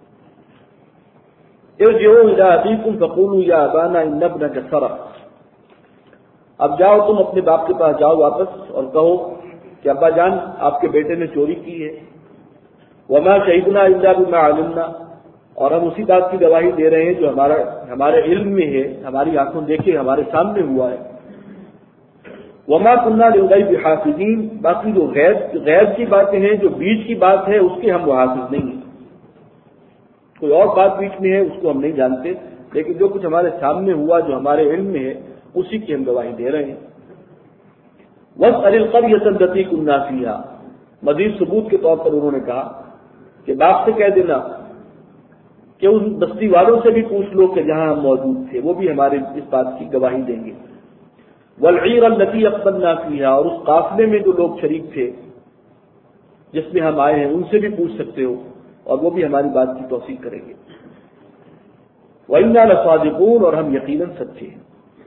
ارجعوا الى ابيكم فقولوا يا ابانا ان ابنك سرق، اب جاؤ تم اپنے باپ کے پاس جاؤ واپس اور کہو کہ ابا جان آپ کے بیٹے نے چوری کی ہے، وما شهدنا الا بما علمنا، اور ہم اسی بات کی گواہی دے رہے ہیں جو ہمارا ہمارے علم میں ہے، ہماری آنکھوں دیکھے ہمارے سامنے ہوا ہے، وما كنا للغیب حافظین، باقی جو غیب غیب کی باتیں ہیں، جو بیچ کی بات ہے اس کے ہم وہ حافظ نہیں ہیں، کوئی اور بات بیچ میں ہے اس کو ہم نہیں جانتے، لیکن جو کچھ ہمارے سامنے ہوا جو ہمارے علم میں ہے اسی کی ہم گواہی دے رہے ہیں۔ وَاسْأَلِ الْقَرْيَةَ الَّتِي كُنَّا فِيهَا، مزید ثبوت کے طور پر انہوں نے کہا کہ باپ سے کہہ دینا کہ ان بستی والوں سے بھی پوچھ لو کہ جہاں ہم موجود تھے، وہ بھی ہمارے اس بات کی گواہی دیں گے۔ وَالْعِيرَ الَّتِي أَقْبَلْنَا فِيهَا، اور اس قافلے میں جو لوگ شریک تھے جس میں ہم آئے ہیں ان سے بھی پوچھ سکتے ہو، اور وہ بھی ہماری بات کی توثیق کریں گے۔ وَإِنَّا لَصَادِقُونَ، اور ہم یقیناً سچے ہیں۔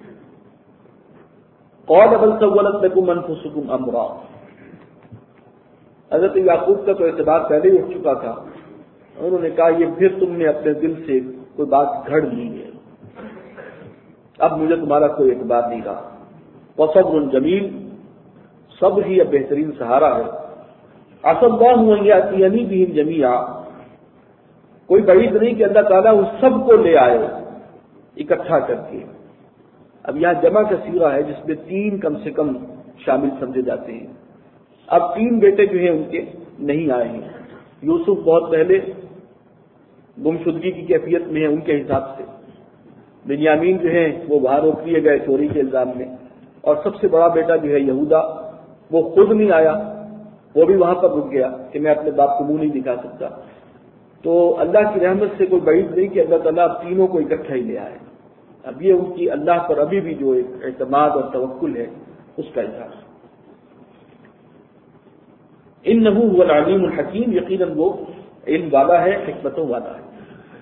قَالَ بَلْ سَوَّلَتْ لَكُمْ أَنفُسُكُمْ أَمْرًا، حضرت یعقوب کا تو اعتبار پہلے ہی اٹھ چکا تھا، انہوں نے کہا یہ پھر تم نے اپنے دل سے کوئی بات گھڑ لی ہے، اب مجھے تمہارا کوئی اعتبار نہیں رہا۔ وَصَبْرٌ جَمِيلٌ، صبر ہی اب بہترین سہارا ہے۔ عَسَى اللَّهُ أَن يَأْتِيَنِي بِهِمْ جَمِيعًا، کوئی بعید نہیں کہ اللہ تعالیٰ اس سب کو لے آئے، اکٹھا کر کے. اب یہاں جمع کا صیغہ ہے جس میں تین کم سے کم شامل سمجھے جاتے ہیں. اب تین بیٹے جو ہیں ان کے نہیں آئے ہیں. یوسف بہت پہلے گمشدگی کی کیفیت میں ہیں ان کے حساب سے. بنیامین جو ہیں وہ باہر روک لیے گئے چوری کے الزام میں. اور سب سے بڑا بیٹا جو ہے یہودا وہ خود نہیں آیا, وہ بھی وہاں پر رک گیا کہ میں اپنے باپ کو منہ نہیں دکھا سکتا. تو اللہ کی رحمت سے کوئی بعید نہیں کہ اللہ تعالیٰ اب تینوں کو اکٹھا ہی لے آئے. اب یہ ان کی اللہ پر ابھی بھی جو ایک اعتماد اور توکل ہے اس کا اظہار. انہ هو العلیم الحکیم, یقیناً وہ علم والا ہے, حکمتوں والا ہے.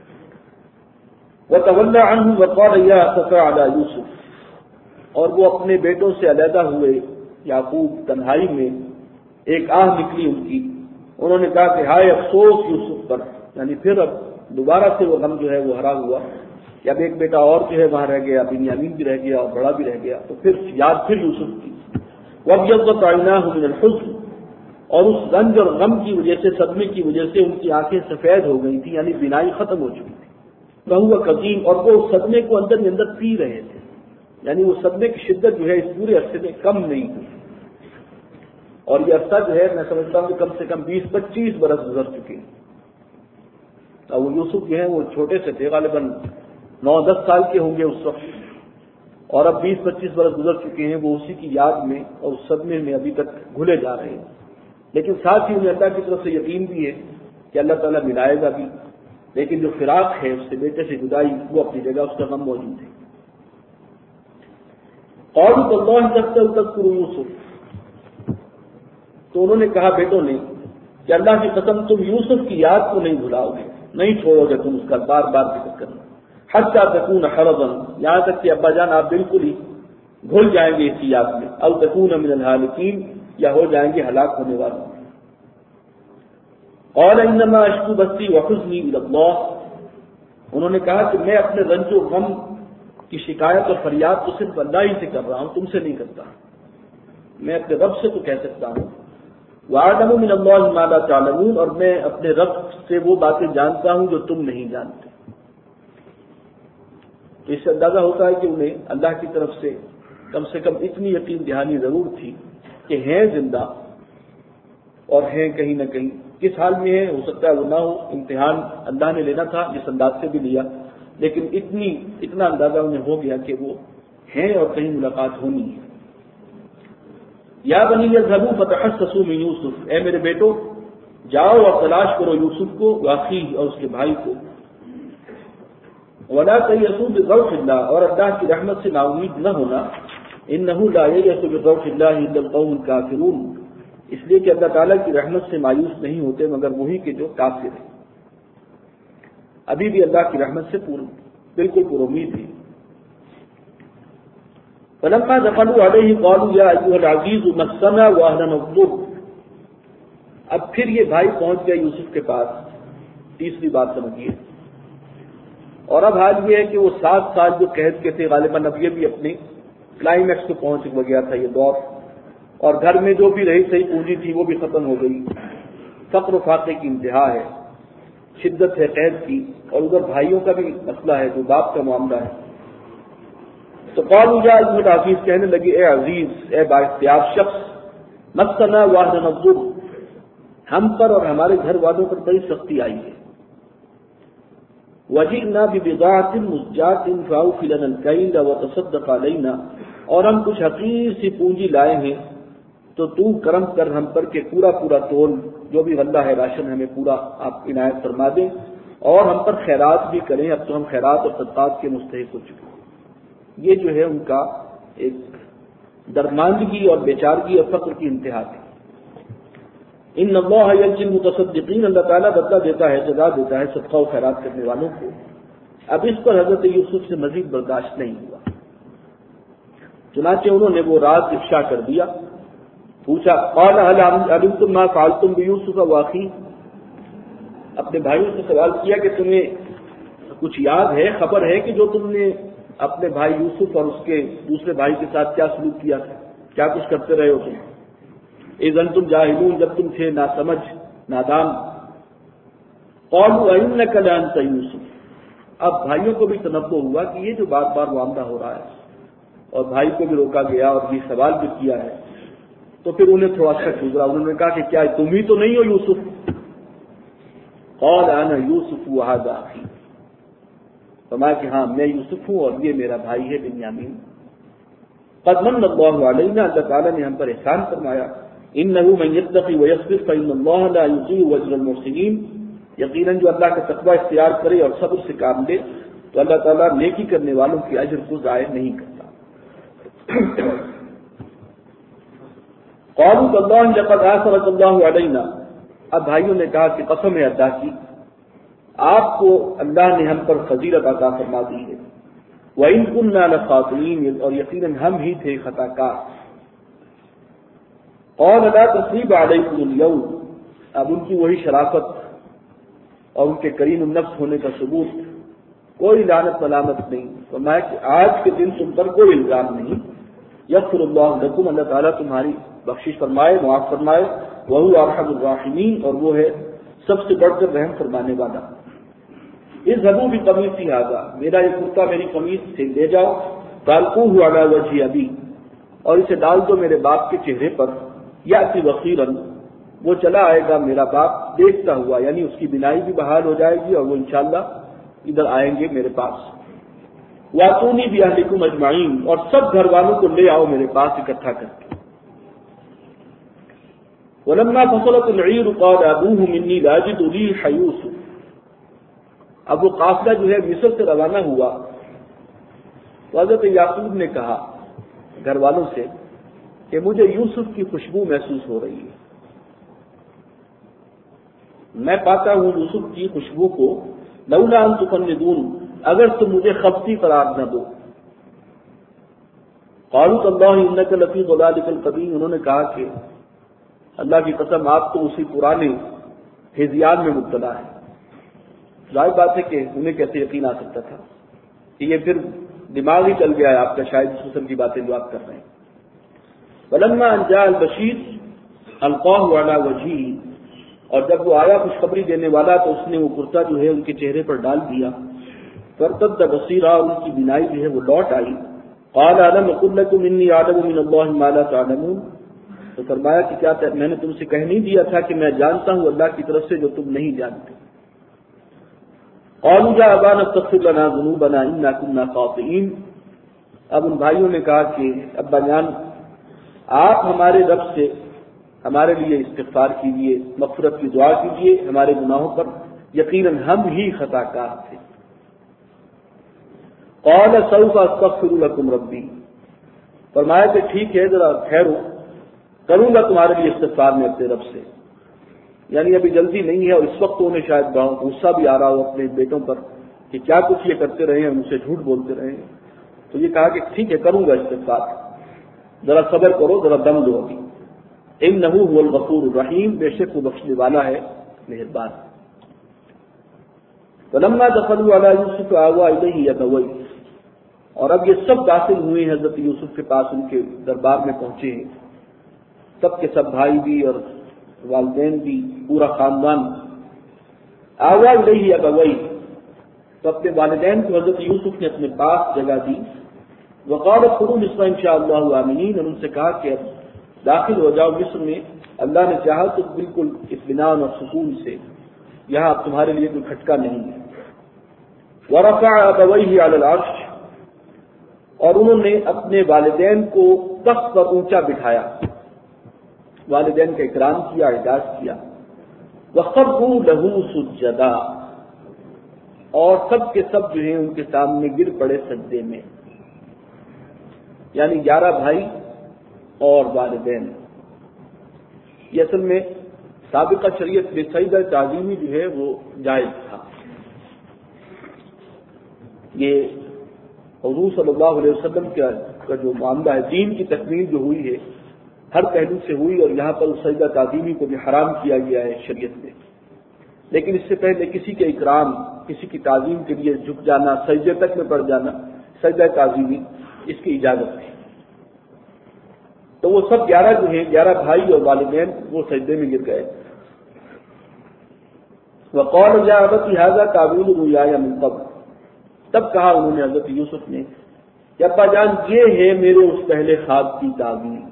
وتولى عنهم وقال يا اسفا على يوسف, اور وہ اپنے بیٹوں سے علیحدہ ہوئے یعقوب تنہائی میں. ایک آہ نکلی ان کی, انہوں نے کہا کہ ہائے افسوس یوسف پر. یعنی پھر اب دوبارہ سے وہ غم جو ہے وہ ہرا ہوا کہ اب ایک بیٹا اور جو ہے وہاں رہ گیا, بنیامین بھی رہ گیا اور بڑا بھی رہ گیا. تو پھر یاد پھر یوسف کی. وابيضت عيناه من الحزن, اور اس رنج اور غم کی وجہ سے, صدمے کی وجہ سے ان کی آنکھیں سفید ہو گئی تھیں, یعنی بینائی ختم ہو چکی تھی. وهو قدیم, اور وہ اس صدمے کو اندر ہی اندر پی رہے تھے. یعنی وہ صدمے کی شدت جو ہے اس پورے عرصے میں کم نہیں ہوئی. اور یہ عرصہ جو ہے میں سمجھتا ہوں کہ کم سے کم بیس پچیس برس گزر چکے ہیں. اور وہ یوسف جو ہے وہ چھوٹے سے تھے, غالباً نو دس سال کے ہوں گے اس وقت, اور اب بیس پچیس برس گزر چکے ہیں. وہ اسی کی یاد میں اور اس صدمے میں ابھی تک گھلے جا رہے ہیں. لیکن ساتھ ہی انہیں اللہ کی طرف سے یقین بھی ہے کہ اللہ تعالیٰ ملائے گا بھی. لیکن جو فراق ہے اس سے بیٹے سے جدائی وہ اپنی جگہ اس کا غم موجود ہے. قالوا تاللہ تذکر یوسف, تو انہوں نے کہا بیٹوں نے کہ اللہ کی قسم تم یوسف کی یاد کو نہیں بھلاؤ گے, نہیں چھوڑو گے تم اس کا بار بار ذکر کرنا. حتی تکون حرضا, یہاں تک کہ ابا جان آپ بالکل ہی گھل جائیں گے اسی یاد میں. او تکون من الہالکین, یا ہو جائیں گے ہلاک ہونے والوں. قال انما اشکو بثی وحزنی الی اللہ, انہوں نے کہا کہ میں اپنے رنج و غم کی شکایت اور فریاد تو صرف اللہ ہی سے کر رہا ہوں, تم سے نہیں کرتا. میں اپنے رب سے تو کہہ سکتا ہوں. وَأَعْلَمُ مِنَ اللَّهِ مَا لَا تَعْلَمُونَ, اور میں اپنے رب سے وہ باتیں جانتا ہوں جو تم نہیں جانتے. تو اس سے اندازہ ہوتا ہے کہ انہیں اللہ کی طرف سے کم سے کم اتنی یقین دہانی ضرور تھی کہ ہیں زندہ اور ہیں کہیں نہ کہیں. کس حال میں ہے ہو سکتا ہے وہ نہ ہو, امتحان اللہ نے لینا تھا جس انداز سے بھی لیا, لیکن اتنی اتنا اندازہ انہیں ہو گیا کہ وہ ہیں اور کہیں ملاقات ہونی ہے. یا بنی اذهبوا فتحسسوا من یوسف, اے میرے بیٹو جاؤ اور تلاش کرو یوسف کو, واخیہ اور اس کے بھائی کو. ولا تیأسوا بروح اللہ, اور اللہ کی رحمت سے نا امید نہ ہونا. انہ لا ییأس بروح اللہ الا القوم الکافرون, اس لیے کہ اللہ تعالیٰ کی رحمت سے مایوس نہیں ہوتے مگر وہی کہ جو کافر ہیں. ابھی بھی اللہ کی رحمت سے پور بالکل پر امید ہے. فلما دخلوا علیہ قالوا یا ایھا العزیز مسنا واہلنا الضر, اب پھر یہ بھائی پہنچ گئے یوسف کے پاس. تیسری بات سمجھیے. اور اب حال یہ ہے کہ وہ سات سال جو قید کے تھے غالباً اب یہ بھی اپنے کلائمیکس کو پہنچ گیا تھا یہ دور, اور گھر میں جو بھی رہی صحیح پونجی تھی وہ بھی ختم ہو گئی. فقر و فاقے کی انتہا ہے, شدت ہے قید کی, اور ادھر بھائیوں کا بھی مسئلہ ہے جو باپ کا معاملہ ہے. تو قالوا یا ایھا العزیز, کہنے لگے اے عزیز, اے بااختیار شخص, مسنا واہلنا الضر, ہم پر اور ہمارے گھر والوں پر بڑی سختی آئی ہے. وجئنا ببضاعۃ مزجاۃ فاوف لنا الکیل وتصدق علینا, اور ہم کچھ حقیر سی پونجی لائے ہیں تو تو کرم کر ہم پر کہ پورا پورا تول جو بھی غلہ ہے راشن ہمیں پورا آپ عنایت فرما دیں, اور ہم پر خیرات بھی کریں, اب تو ہم خیرات اور صدقات کے مستحق ہو چکے ہیں. یہ جو ہے ان کا ایک درماندگی اور بیچارگی اور فقر کی انتہا تھی. ان اللہ یجزی المتصدقین, اللہ تعالیٰ بدلہ دیتا ہے, جزا دیتا ہے صدقہ و خیرات کرنے والوں کو. اب اس پر حضرت یوسف سے مزید برداشت نہیں ہوا, چنانچہ انہوں نے وہ راز افشا کر دیا. پوچھا قال هل علمتم ما فعلتم بيوسف واخيه, اپنے بھائیوں سے سوال کیا کہ تمہیں کچھ یاد ہے, خبر ہے کہ جو تم نے اپنے بھائی یوسف اور اس کے دوسرے بھائی کے ساتھ کیا سلوک کیا تھا, کیا کچھ کرتے رہے ہو تم. اذ انتم جاہلون, جب تم تھے ناسمجھ نادان. قالوا انک لانت یوسف, اب بھائیوں کو بھی تنبہ ہوا کہ یہ جو بار بار معاملہ ہو رہا ہے، اور بھائی کو بھی روکا گیا اور یہ سوال بھی کیا ہے، تو پھر انہیں تھوڑا شک گزرا. انہوں نے کہا کہ کیا تم ہی تو نہیں ہو یوسف؟ قال انا یوسف وهذا اخی، فرمایا کہ ہاں میں یوسف ہوں اور یہ میرا بھائی ہے بنیامین. قد من اللہ علینا، اللہ تعالیٰ نے ہم پر احسان فرمایا. انہ من یتقی ویصبر فان اللہ لا یضیع اجر المحسنین، یقیناً جو اللہ کا تقوی اختیار کرے اور صبر سے کام لے تو اللہ تعالیٰ نیکی کرنے والوں کے اجر کو ضائع نہیں کرتا. قالوا تاللہ لقد آثرك اللہ علینا، اب بھائیوں نے کہا کہ قسم ہے اللہ کی، آپ کو اللہ نے ہم پر فضیلت عطا فرما دی ہے. وَإِن كُنَّا لَخَاطِئِينَ، اور یقیناً ہم ہی تھے خطا کار. قَالَ لَا تَثْرِيبَ عَلَيْكُمُ الْيَوْمَ، اب ان کی وہی شرافت اور ان کے کریم النفس ہونے کا ثبوت، کوئی لعنت ملامت نہیں. فرمایا کہ آج کے دن تم پر کوئی الزام نہیں. یغفر اللہ لکم، اللہ تعالیٰ تمہاری بخشش فرمائے، معاف فرمائے. وَهُوَ أَرْحَمُ الرَّاحِمِينَ، اور وہ ہے سب سے بڑھ کر رحم فرمانے والا. اذهبوا بقمیصی ھذا، میرا یہ کرتا میری قمیص سے لے جاؤ. فَأَلْقُوهُ عَلَى وَجْهِ أَبِي، اور اسے ڈال دو میرے باپ کے چہرے پر. یأتی بصیرا، وہ چلا آئے گا میرا باپ دیکھتا ہوا، یعنی اس کی بینائی بھی بحال ہو جائے گی اور وہ انشاءاللہ ادھر آئیں گے میرے پاس. وَأْتُونِي بِأَهْلِكُمْ أَجْمَعِينَ، اور سب گھر والوں کو لے آؤ میرے پاس اکٹھا کر کے. وَلَمَّا فَصَلَتِ الْعِيرُ قَالَ أَبُوهُمْ إِنِّي لَأَجِدُ رِيحَ يُوسُفَ، اب وہ قافلہ جو ہے مصر سے روانہ ہوا تو حضرت یعقوب نے کہا گھر والوں سے کہ مجھے یوسف کی خوشبو محسوس ہو رہی ہے، میں پاتا ہوں یوسف کی خوشبو کو. لولا ان تفندون، اگر تم مجھے خبطی قرار نہ دو. قالوا تاللہ انک لفی ضلالک القدیم، انہوں نے کہا کہ اللہ کی قسم آپ تو اسی پرانے ہذیان میں مبتلا ہے. ظاہر بات ہے کہ انہیں کیسے یقین آ سکتا تھا کہ یہ پھر دماغ ہی چل گیا ہے آپ کا، شاید اس قسم کی باتیں جو آپ کر رہے ہیں. فلما ان جاء البشیر القاہ علی وجہہ، اور جب وہ آیا خوشخبری دینے والا تو اس نے وہ کرتا جو ہے ان کے چہرے پر ڈال دیا. فارتد بصیرا، ان کی بینائی جو ہے وہ لوٹ آئی. قال الم اقل لکم انی اعلم من اللہ ما لا تعلمون، تو فرمایا کہ کیا میں نے تم سے کہہ نہیں دیا تھا کہ میں جانتا ہوں اللہ کی طرف سے جو تم نہیں جانتے. قالوا يا ابانا استغفر لنا ذنوبنا انا كنا خاطئين، اب ان بھائیوں نے کہا کہ ابا جان آپ ہمارے رب سے ہمارے لیے استغفار کیجیے، مغفرت کی دعا کیجیے ہمارے گناہوں پر، یقیناً ہم ہی خطا کار تھے. قال سوف استغفر لكم ربی، فرمایا کہ ٹھیک ہے ذرا ٹھہرو، کروں گا تمہارے لیے استغفار میں اپنے رب سے. یعنی ابھی جلدی نہیں ہے، اور اس وقت انہیں شاید غصہ بھی آ رہا ہو اپنے بیٹوں پر کہ کیا کچھ یہ کرتے رہے ہیں، ان سے جھوٹ بولتے رہے ہیں. تو یہ کہا کہ ٹھیک ہے کروں گا استغفار، ذرا صبر کرو، ذرا دم دو ابھی. انہ هو الغفور الرحیم، بے شک وہ بخشنے والا ہے مہربان. فلما دخلوا علی یوسف آوى الیہ ابویہ، اور اب یہ سب داخل ہوئے ہیں حضرت یوسف کے پاس، ان کے دربار میں پہنچے ہیں، سب کے سب بھائی بھی اور والدین بھی، پورا خاندان. آوى الیہ ابویہ، تو اپنے والدین کو حضرت یوسف نے اپنے پاس جگہ دی. وقال ادخلوا مصر ان شاء اللہ آمنین، اور ان سے کہا کہ اب داخل ہو جاؤ مصر میں، اللہ نے چاہا تو بالکل اطمینان اور سکون سے، یہاں اب تمہارے لیے کوئی کھٹکا نہیں ہے. ورفع ابویہ علی العرش، اور انہوں نے اپنے والدین کو تخت پر اونچا بٹھایا، والدین کا اکرام کیا، اعزاز کیا. وخروا له سجدا، اور سب کے سب جو ہیں ان کے سامنے گر پڑے سجدے میں. یعنی گیارہ بھائی اور والدین. یہ اصل میں سابقہ شریعت میں سجدہ تعظیمی جو ہے وہ جائز تھا. یہ حضور صلی اللہ علیہ وسلم کا جو معاملہ ہے، دین کی تکمیل جو ہوئی ہے ہر پہلو سے ہوئی، اور یہاں پر سجدہ تعظیمی کو بھی حرام کیا گیا ہے شریعت میں. لیکن اس سے پہلے کسی کے اکرام، کسی کی تعظیم کے لیے جھک جانا، سجدے تک میں پڑ جانا، سجدہ تعظیمی، اس کی اجازت تھی. تو وہ سب گیارہ جو ہیں، گیارہ بھائی اور والدین، وہ سجدے میں گر گئے. وقال يا أبت هذا تأويل رؤياي من قبل، تب کہا انہوں نے حضرت یوسف نے کہ ابا جان یہ ہے میرے اس پہلے خواب کی تعبیر،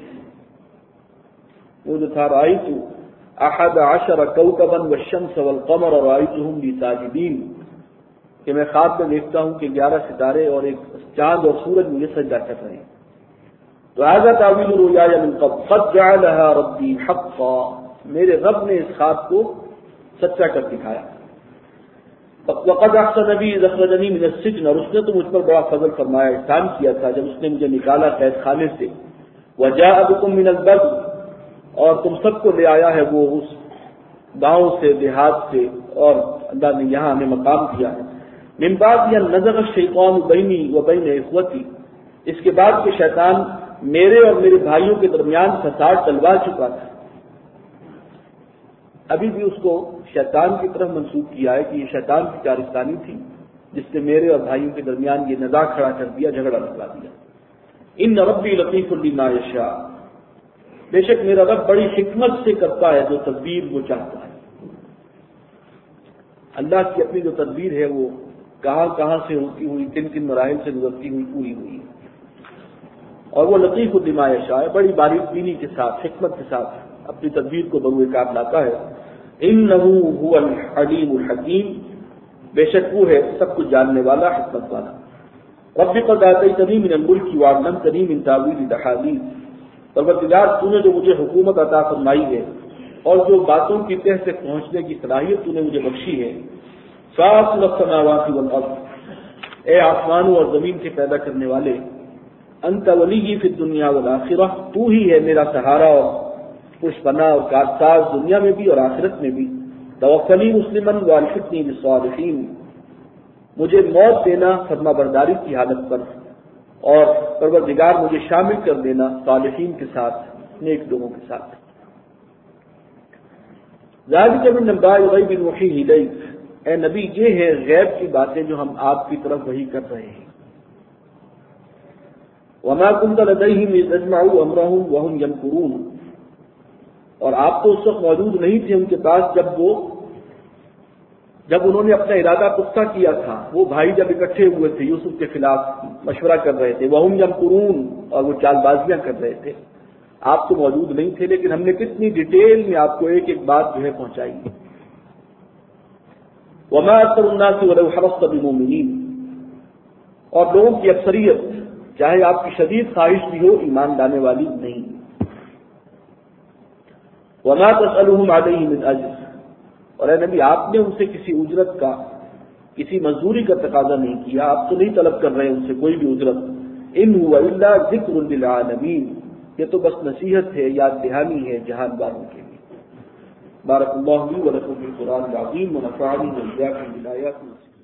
وہ جو تھا رأیت احد عشر کوكبا والشمس والقمر رأيتهم لي ساجدين، کہ میں خواب میں دیکھتا ہوں کہ گیارہ ستارے اور ایک چاند اور سورج مجھے سجدہ کر رہے ہیں۔ تو هذا تعویل رؤیاي من قبل قد جعلها ربي حقا، میرے رب نے اس خواب کو سچا کر دکھایا۔ وقد احسن بي اذ اخرجني من السجن، اور اس نے تو مجھ پر بڑا فضل فرمایا، احسان کیا تھا جب اس نے مجھے نکالا قید خانے سے۔ وجاء بكم من البر، اور تم سب کو لے آیا ہے وہ اس گاؤں سے، دیہات سے، اور اللہ نے یہاں ہمیں مقام دیا ہے۔ من بعد ان نزغ الشیطان بینی وبین اخوتی، اس کے بعد کہ شیطان میرے اور میرے بھائیوں کے درمیان فساد ڈلوا چکا تھا۔ ابھی بھی اس کو شیطان کی طرف منسوب کیا ہے کہ یہ شیطان کی کارستانی تھی جس نے میرے اور بھائیوں کے درمیان یہ نزاع کھڑا کر دیا، جھگڑا لگا دیا۔ ان ربی لطیف لما یشاء، بے شک میرا رب بڑی حکمت سے کرتا ہے جو تدبیر وہ چاہتا ہے۔ اللہ کی اپنی جو تدبیر ہے وہ کہاں کہاں سے ہوتی ہوئی، کن کن مراحل سے گزرتی ہوئی پوری ہوئی ہے، اور وہ لطیف بما یشاء، بڑی باریک بینی کے ساتھ، حکمت کے ساتھ اپنی تدبیر کو بروئے کار لاتا ہے۔ انہ هو الحلیم الحکیم، بے شک وہ ہے سب کچھ جاننے والا، حکمت والا۔ رب قد آتیتنی من الملک وعلمتنی من تاویل الاحادیث، پروردگار تو نے جو مجھے حکومت عطا فرمائی ہے اور جو باتوں کی تہ سے پہنچنے کی صلاحیت تو نے مجھے بخشی ہے۔ فاطر السماوات والارض، اے آسمانوں اور زمین کے پیدا کرنے والے، انت ولی فی الدنیا والآخرہ، تو ہی ہے میرا سہارا اور خوش بنا اور کارساز دنیا میں بھی اور آخرت میں بھی۔ توفنی مسلما والحقنی بالصالحین، مجھے موت دینا فرما برداری کی حالت پر، اور پروردگار مجھے شامل کر دینا صالحین کے ساتھ، نیک لوگوں کے ساتھ۔ ذالک من انباء الغیب نوحیہ الیک، اے نبی یہ ہے غیب کی باتیں جو ہم آپ کی طرف وحی کر رہے ہیں۔ وما كنت لديهم اذ اجمعوا امرهم وهم يمكرون، اور آپ تو اس وقت موجود نہیں تھے ان کے پاس جب وہ جب انہوں نے اپنا ارادہ پختہ کیا تھا، وہ بھائی جب اکٹھے ہوئے تھے یوسف کے خلاف مشورہ کر رہے تھے، وهم يمكرون، اور وہ چال بازیاں کر رہے تھے، آپ تو موجود نہیں تھے، لیکن ہم نے کتنی ڈیٹیل میں آپ کو ایک ایک بات جو ہے پہنچائی ہے۔ وما اکثر الناس ولو حرصت بمؤمنین، اور لوگوں کی اکثریت چاہے آپ کی شدید خواہش بھی ہو ایمان لانے والی نہیں۔ وما تسألهم علیہ من اجر، اور اے نبی آپ نے ان سے کسی اجرت کا، کسی مزدوری کا تقاضا نہیں کیا، آپ تو نہیں طلب کر رہے ان سے کوئی بھی اجرت۔ ان هو الا ذکر للعالمین، یہ تو بس نصیحت ہے، یاد دہانی ہے جہان والوں کے لیے۔ بارک اللہ لی و لکم فی القرآن العظیم ونفعني وإياكم بالآیات